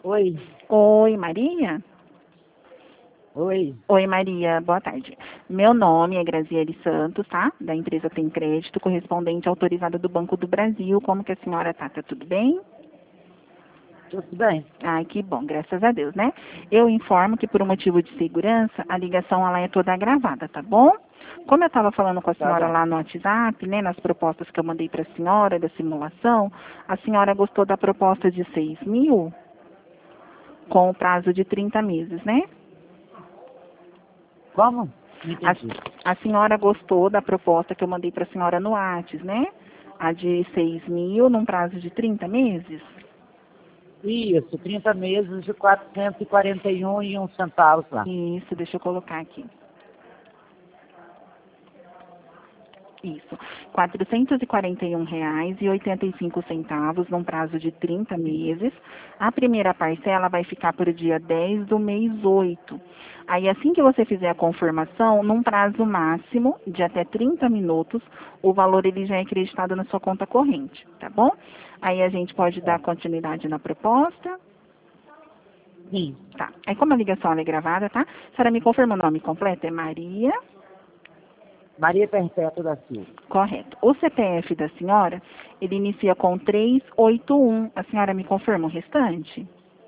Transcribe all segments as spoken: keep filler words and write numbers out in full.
Oi, Oi, Maria? oi. Oi, Maria, boa tarde. Meu nome é Graziele Santos, tá? Da empresa Tem Crédito, correspondente autorizada do Banco do Brasil. Como que a senhora tá? Tá tudo bem? Tudo bem? Ai, que bom, graças a Deus, né? Eu informo que por um motivo de segurança, a ligação ela é toda gravada, tá bom? Como eu estava falando com a Tá senhora bom. lá no WhatsApp, né, nas propostas que eu mandei para a senhora da simulação, a senhora gostou da proposta de seis mil com o prazo de trinta meses, né? Como? Não A, entendi. a senhora gostou da proposta que eu mandei para a senhora no WhatsApp, né? A de seis mil num prazo de trinta meses? Isso, trinta meses de quatrocentos e quarenta e um e um centavos lá. Isso, deixa eu colocar aqui. Isso, quatrocentos e quarenta e um reais e oitenta e cinco centavos num prazo de trinta meses. A primeira parcela vai ficar para o dia dez do mês oito. Aí assim que você fizer a confirmação, num prazo máximo de até trinta minutos, o valor ele já é acreditado na sua conta corrente, tá bom? Aí a gente pode dar É. continuidade na proposta. Sim, Tá. Aí como a ligação ela é gravada, tá? A senhora me confirma o nome completo? É Maria. Maria Perpétua da Silva. Correto. O C P F da senhora, ele inicia com trezentos e oitenta e um. A senhora me confirma o restante?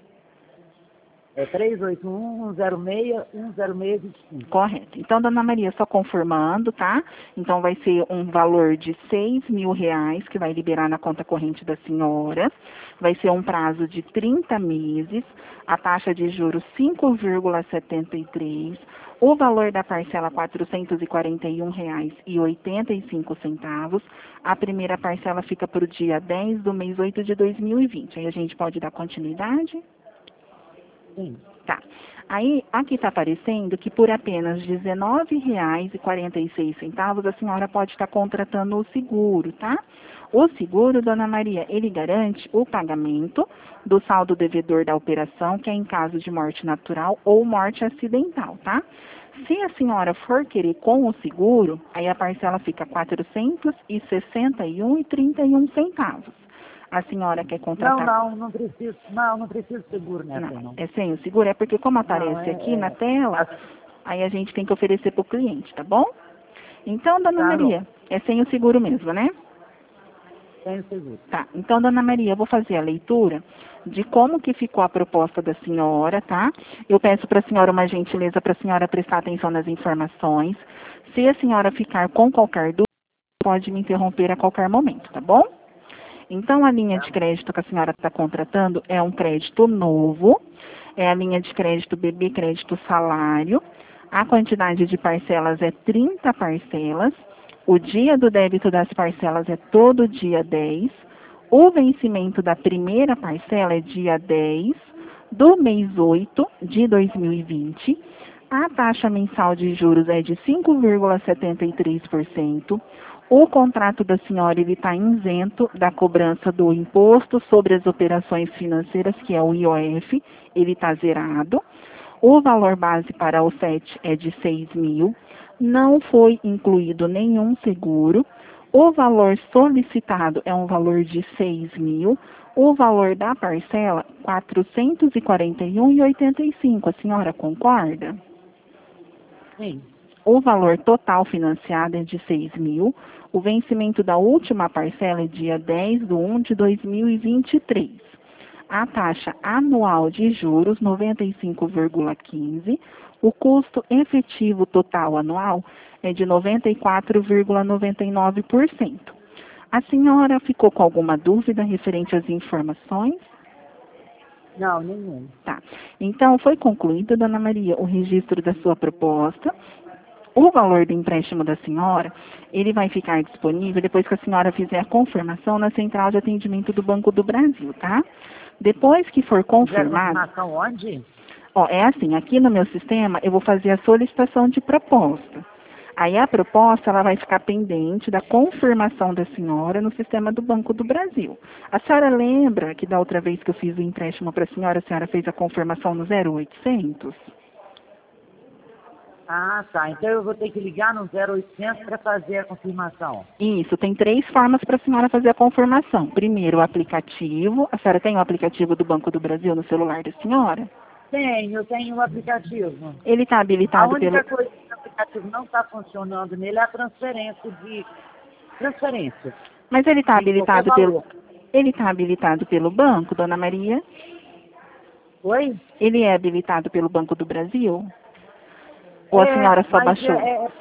É três oito um, um zero seis, um zero seis dois cinco. Correto. Então, dona Maria, só confirmando, tá? Então, vai ser um valor de seis mil reais que vai liberar na conta corrente da senhora. Vai ser um prazo de trinta meses. A taxa de juros cinco vírgula setenta e três. O valor da parcela quatrocentos e quarenta e um reais e oitenta e cinco centavos. A primeira parcela fica para o dia dez do mês oito de dois mil e vinte. Aí a gente pode dar continuidade? Sim. Tá. Aí, aqui está aparecendo que por apenas dezenove reais e quarenta e seis centavos a senhora pode estar contratando o seguro, tá? O seguro, dona Maria, ele garante o pagamento do saldo devedor da operação, que é em caso de morte natural ou morte acidental, tá? Se a senhora for querer com o seguro, aí a parcela fica quatrocentos e sessenta e um reais e trinta e um centavos. A senhora quer Não, contratar... não, não preciso. Não, não preciso de seguro nessa, Não, não. é sem o seguro, é porque como Não, aparece é. aqui na é tela, a- aí a gente tem que oferecer para o cliente, tá bom? Então, dona tá bom. Maria, é sem o seguro mesmo, né? Tenho seguro. Tá, então, dona Maria, eu vou fazer a leitura de como que ficou a proposta da senhora, tá? Eu peço para a senhora uma gentileza para a senhora prestar atenção nas informações. Se a senhora ficar com qualquer dúvida, pode me interromper a qualquer momento, tá bom? Então, a linha Tá de bom. crédito que a senhora está contratando é um crédito novo, é a linha de crédito B B Crédito Salário. A quantidade de parcelas é trinta parcelas. O dia do débito das parcelas é todo dia dez. O vencimento da primeira parcela é dia dez do mês oito de dois mil e vinte. A taxa mensal de juros é de cinco vírgula setenta e três por cento. O contrato da senhora está isento da cobrança do imposto sobre as operações financeiras, que é o I O F, ele está zerado. O valor base para o S E T é de seis mil. Não foi incluído nenhum seguro. O valor solicitado é um valor de seis mil. O valor da parcela, quatrocentos e quarenta e um reais e oitenta e cinco. A senhora concorda? Sim. O valor total financiado é de seis mil. O vencimento da última parcela é dia dez de um de dois mil e vinte e três. A taxa anual de juros, noventa e cinco vírgula quinze. O custo efetivo total anual é de noventa e quatro vírgula noventa e nove por cento. A senhora ficou com alguma dúvida referente às informações? Não, nenhum. Tá. Então, foi concluído, dona Maria, o registro da sua proposta. O valor do empréstimo da senhora, ele vai ficar disponível depois que a senhora fizer a confirmação na central de atendimento do Banco do Brasil, tá? Depois que for Fizeram confirmado, confirmação onde? ó, é assim, aqui no meu sistema eu vou fazer a solicitação de proposta. Aí a proposta, ela vai ficar pendente da confirmação da senhora no sistema do Banco do Brasil. A senhora lembra que da outra vez que eu fiz o empréstimo para a senhora, a senhora fez a confirmação no zero oitocentos? Ah, tá. Então eu vou ter que ligar no zero oitocentos para fazer a confirmação. Isso, tem três formas para a senhora fazer a confirmação. Primeiro, o aplicativo. A senhora tem o aplicativo do Banco do Brasil no celular da senhora? Tenho, eu tenho o aplicativo. Ele está A habilitado única pelo... coisa que o aplicativo não está funcionando nele é a transferência de... Transferência Mas ele está de qualquer habilitado pelo... valor. Ele está habilitado pelo banco, dona Maria? Oi? Ele é habilitado pelo Banco do Brasil? Ou a É, senhora só mas baixou? é, é-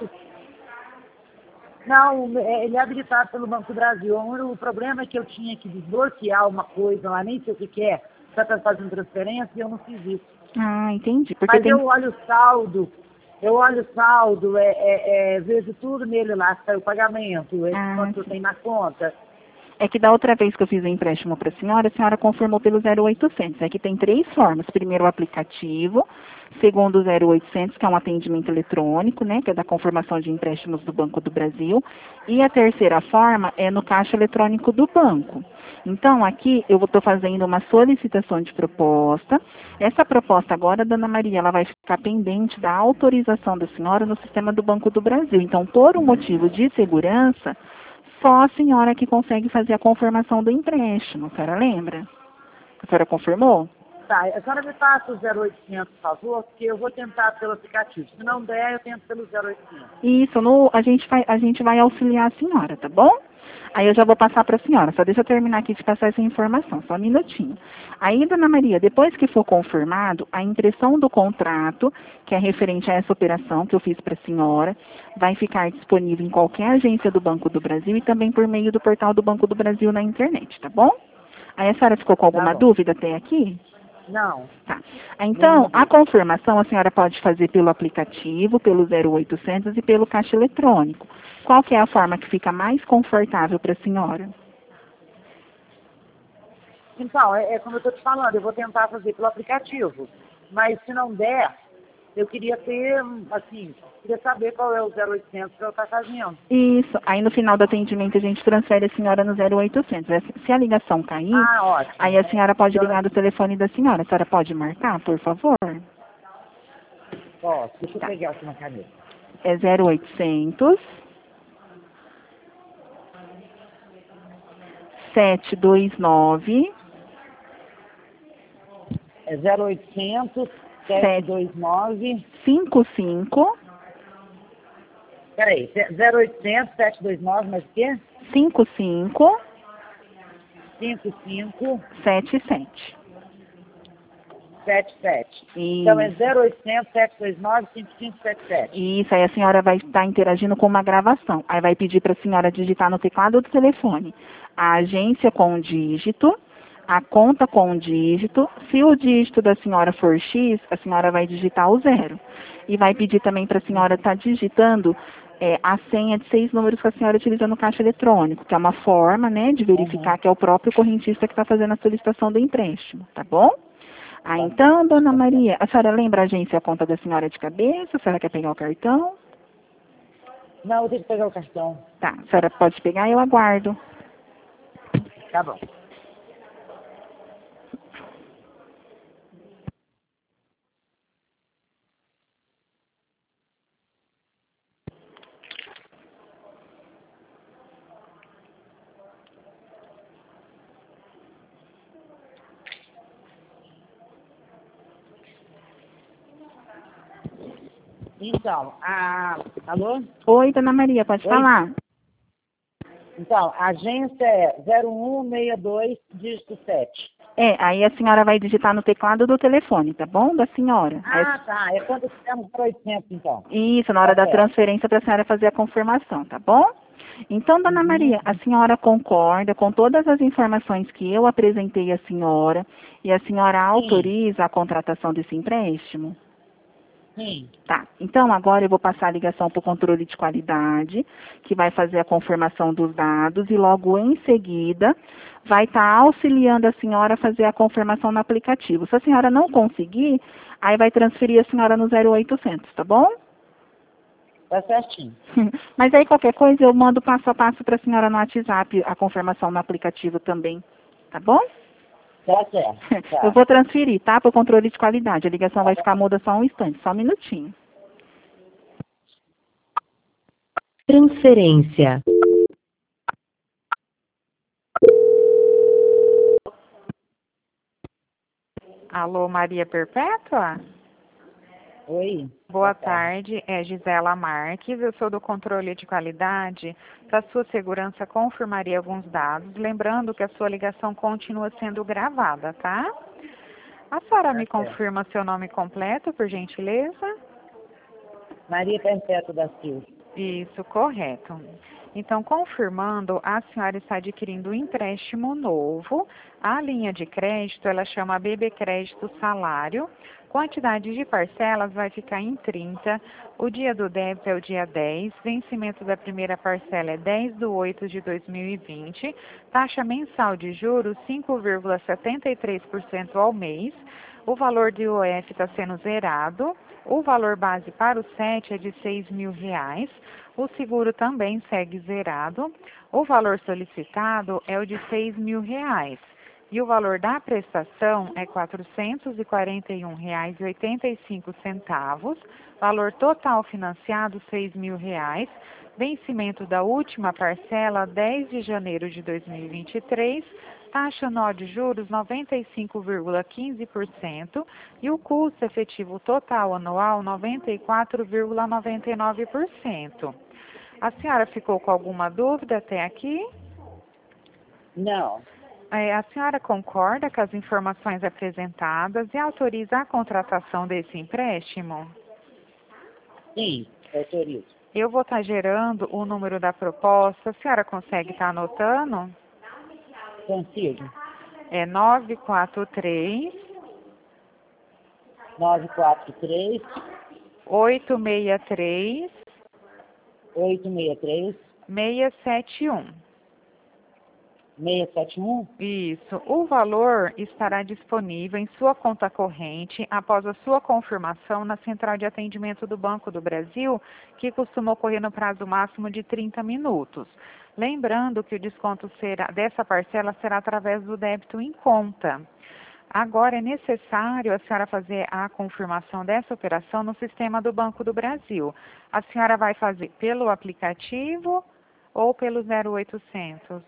não, é- ele é habilitado pelo Banco do Brasil. O problema é que eu tinha que desbloquear uma coisa lá, nem sei o que, que é, só para fazer uma transferência e eu não fiz isso. Ah, entendi. Porque Mas tem... eu olho o saldo, eu olho o saldo, é, é, é, vejo tudo nele lá, sai o pagamento, é, Ah, quanto eu sim. tenho na conta. É que da outra vez que eu fiz o empréstimo para a senhora, a senhora confirmou pelo zero oitocentos. É que tem três formas. Primeiro, o aplicativo. Segundo, o zero oitocentos, que é um atendimento eletrônico, né, que é da confirmação de empréstimos do Banco do Brasil. E a terceira forma é no caixa eletrônico do banco. Então, aqui eu estou fazendo uma solicitação de proposta. Essa proposta agora, dona Maria, ela vai ficar pendente da autorização da senhora no sistema do Banco do Brasil. Então, por um motivo de segurança, só a senhora que consegue fazer a confirmação do empréstimo. A senhora lembra? A senhora confirmou? Tá, a senhora me passa o zero oitocentos, por favor, porque eu vou tentar pelo aplicativo. Se não der, eu tento pelo zero oitocentos. Isso, no, a, gente vai, a gente vai auxiliar a senhora, tá bom? Aí eu já vou passar para a senhora. Só deixa eu terminar aqui de passar essa informação, só um minutinho. Aí, dona Maria, depois que for confirmado, a impressão do contrato, que é referente a essa operação que eu fiz para a senhora, vai ficar disponível em qualquer agência do Banco do Brasil e também por meio do portal do Banco do Brasil na internet, tá bom? Aí a senhora ficou com Tá alguma bom. dúvida até aqui? Não, Tá. Então, nenhuma a dúvida. confirmação a senhora pode fazer pelo aplicativo, pelo zero oitocentos e pelo caixa eletrônico. Qual que é a forma que fica mais confortável para a senhora? Então, é, é como eu estou te falando, eu vou tentar fazer pelo aplicativo. Mas se não der, eu queria ter, assim, queria saber qual é o zero oitocentos que eu estar fazendo. Isso. Aí no final do atendimento a gente transfere a senhora no zero oitocentos. É, Se a ligação cair, Ah, ótimo. aí a senhora pode Então, ligar do telefone da senhora. A senhora pode marcar, por favor? ó, deixa eu Tá. pegar aqui uma caneta. É zero oitocentos, sete dois nove, É zero oitocentos, sete dois nove... cinco cinco Peraí, zero oitocentos, sete dois nove, mas o quê? cinco cinco cinco cinco sete sete. sete sete. Então é Isso. zero oitocentos, sete dois nove, cinco cinco sete sete. Isso, aí a senhora vai estar interagindo com uma gravação. Aí vai pedir para a senhora digitar no teclado do telefone a agência com um dígito, a conta com um dígito. Se o dígito da senhora for X, a senhora vai digitar o zero. E vai pedir também para a senhora estar digitando é, a senha de seis números que a senhora utiliza no caixa eletrônico, que é uma forma, né, de verificar Uhum. que é o próprio correntista que está fazendo a solicitação do empréstimo, tá bom? Ah, Tá. então, dona Tá certo. Maria, a senhora lembra a agência e a conta da senhora de cabeça? A senhora quer pegar o cartão? Não, eu tenho que pegar o cartão. Tá, a senhora pode pegar e eu aguardo. Tá bom. Então, a... Alô? Oi, dona Maria, pode Oi? falar? Então, a agência é zero um seis dois, dígito sete. É, aí a senhora vai digitar no teclado do telefone, tá bom, da senhora? Aí Ah, tá. É quando fizemos zero oitocentos, então. Isso, na hora Tá da certo. transferência para a senhora fazer a confirmação, tá bom? Então, dona Uhum. Maria, a senhora concorda com todas as informações que eu apresentei à senhora e a senhora autoriza a contratação desse empréstimo? Sim. Tá, então agora eu vou passar a ligação para o controle de qualidade, que vai fazer a confirmação dos dados e logo em seguida vai estar auxiliando a senhora a fazer a confirmação no aplicativo. Se a senhora não conseguir, aí vai transferir a senhora no zero oitocentos, tá bom? Tá certinho. Mas aí qualquer coisa eu mando passo a passo para a senhora no WhatsApp a confirmação no aplicativo também, tá bom? Tá certo. Tá. Eu vou transferir, tá? Para o controle de qualidade. A ligação vai ficar muda só um instante, só um minutinho. Transferência. Alô, Maria Perpétua? Oi. Boa tarde, é Gisela Marques, eu sou do controle de qualidade. Para sua segurança, confirmaria alguns dados, lembrando que a sua ligação continua sendo gravada, tá? A senhora me confirma seu nome completo, por gentileza? Maria Perpétua da Silva. Isso, correto. Então, confirmando, a senhora está adquirindo um empréstimo novo. A linha de crédito, ela chama B B Crédito Salário. Quantidade de parcelas vai ficar em trinta. O dia do débito é o dia dez. Vencimento da primeira parcela é dez de oito de dois mil e vinte. Taxa mensal de juros cinco vírgula setenta e três por cento ao mês. O valor de I O F está sendo zerado. O valor base para o S E T é de seis mil reais. O seguro também segue zerado. O valor solicitado é o de seis mil reais. E o valor da prestação é quatrocentos e quarenta e um reais e oitenta e cinco centavos. Valor total financiado seis mil reais. Vencimento da última parcela dez de janeiro de dois mil e vinte e três. Taxa anual de juros noventa e cinco vírgula quinze por cento e o custo efetivo total anual noventa e quatro vírgula noventa e nove por cento. A senhora ficou com alguma dúvida até aqui? Não. É, a senhora concorda com as informações apresentadas e autoriza a contratação desse empréstimo? Sim, autorizo. Eu vou estar gerando o número da proposta. A senhora consegue estar anotando? Consigo. É nove quatro três, nove quatro três, oito seis três, oito seis três, seis sete um. seis sete um. Isso. O valor estará disponível em sua conta corrente após a sua confirmação na Central de Atendimento do Banco do Brasil, que costuma ocorrer no prazo máximo de trinta minutos. Lembrando que o desconto será, dessa parcela será através do débito em conta. Agora, é necessário a senhora fazer a confirmação dessa operação no sistema do Banco do Brasil. A senhora vai fazer pelo aplicativo ou pelo zero oitocentos?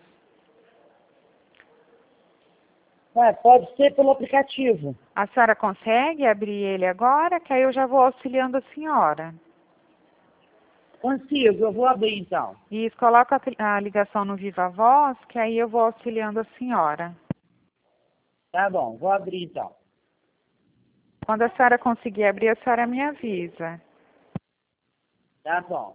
Ah, pode ser pelo aplicativo. A senhora consegue abrir ele agora? Que aí eu já vou auxiliando a senhora. Consigo, eu vou abrir então. Isso, coloca a ligação no Viva Voz, que aí eu vou auxiliando a senhora. Tá bom, vou abrir então. Quando a senhora conseguir abrir, a senhora me avisa. Tá bom.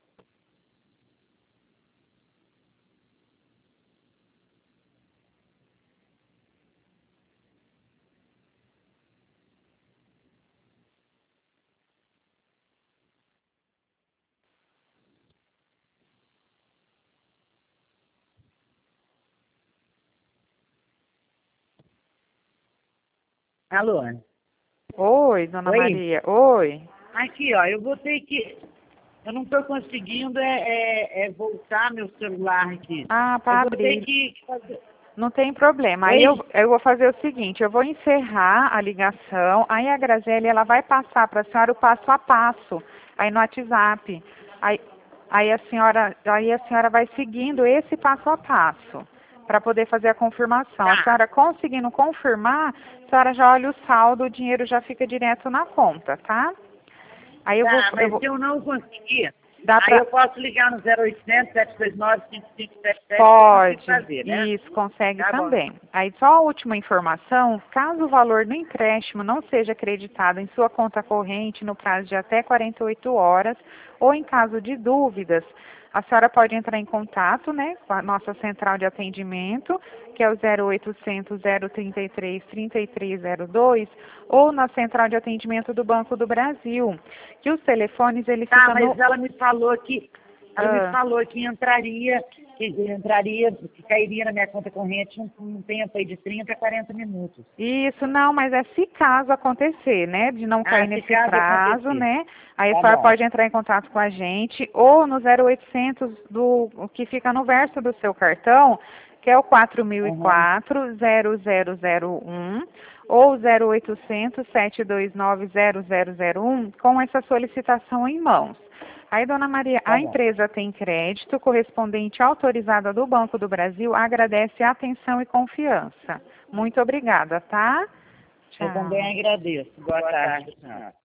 Alô? Oi, dona Oi? Maria. Oi. Aqui, ó, eu vou ter que... Eu não estou conseguindo é, é, é voltar meu celular aqui. Ah, Eu para vou ter abrir. que fazer... Não tem problema. Aí Oi? eu, eu vou fazer o seguinte, eu vou encerrar a ligação, aí a Graziele, ela vai passar para a senhora o passo a passo, aí no WhatsApp. Aí, aí, a senhora, aí a senhora vai seguindo esse passo a passo, para poder fazer a confirmação. Tá. A senhora conseguindo confirmar, a senhora já olha o saldo, o dinheiro já fica direto na conta, tá? Aí eu Tá, vou... mas Eu vou se eu não conseguir, dá aí pra... eu posso ligar no zero oitocentos, sete dois nove, cinco cinco sete sete. Pode, Fazer, né? isso, consegue Tá bom. também. Aí só a última informação, caso o valor do empréstimo não seja acreditado em sua conta corrente no prazo de até quarenta e oito horas, ou em caso de dúvidas, a senhora pode entrar em contato, né, com a nossa central de atendimento, que é o zero oitocentos, zero trinta e três, trinta e três zero dois, ou na central de atendimento do Banco do Brasil, que os telefones, eles Tá, ficam mas no... ela me falou que ela Ah. me falou que entraria, que entraria, que cairia na minha conta corrente um, um tempo aí de trinta a quarenta minutos. Isso, não, mas é se caso acontecer, né, de não Ah, cair se nesse caso prazo, acontecer. né, aí a Tá senhora bom. pode entrar em contato com a gente, ou no zero oitocentos, do, o que fica no verso do seu cartão, que é o quatro mil e quatro, zero zero zero um, ou zero oitocentos, sete dois nove, zero zero zero um, com essa solicitação em mãos. Aí, dona Maria, Tá a bom. empresa tem crédito, correspondente autorizada do Banco do Brasil, agradece a atenção e confiança. Muito obrigada, tá? Tchau. Eu também agradeço. Boa, Boa tarde, tarde senhora.